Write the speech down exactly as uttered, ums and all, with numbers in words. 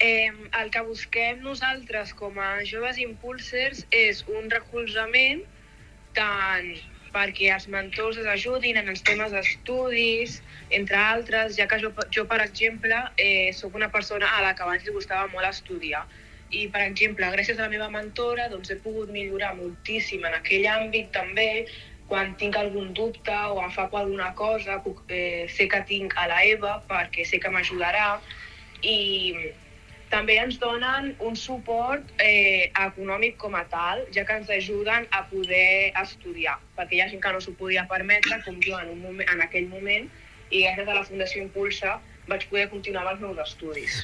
Eh, el que busquem nosaltres com a joves impulsers és un recolzament tant perquè els mentors es ajudin en els temes d'estudis, entre altres, ja que jo, jo per exemple, eh, sóc una persona a la que abans li gustava molt estudiar. I, per exemple, gràcies a la meva mentora, doncs he pogut millorar moltíssim en aquell àmbit també. Quan tinc algun dubte o em fa por alguna cosa, puc, eh, sé que tinc a la Eva perquè sé que m'ajudarà. I també ens donen un suport eh, econòmic com a tal, ja que ens ajuden a poder estudiar, perquè hi ha gent que no s'ho podia permetre, com jo en, un moment, en aquell moment, i gràcies a la Fundació Impulsa vaig poder continuar amb els meus estudis.